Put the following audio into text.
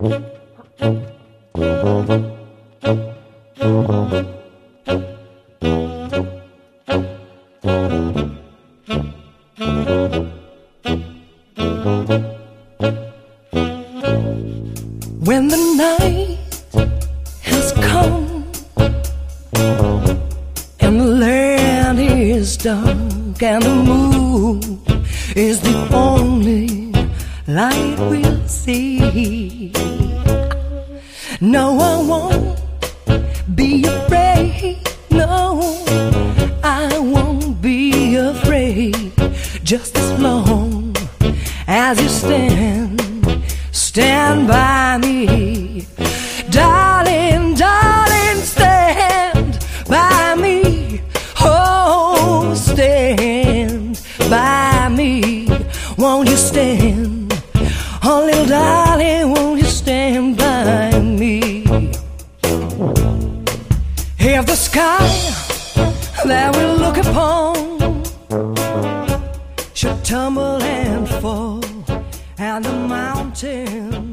When the night has come and the land is dark and the moon is the only light we'll see, no, I won't be afraid. No, I won't be afraid. Just as long as you stand by me, darling, darling, stand by me. Oh, stand by me. Won't you stand? Oh, little darling, won't you stand by me? If the sky that we look upon should tumble and fall, and the mountain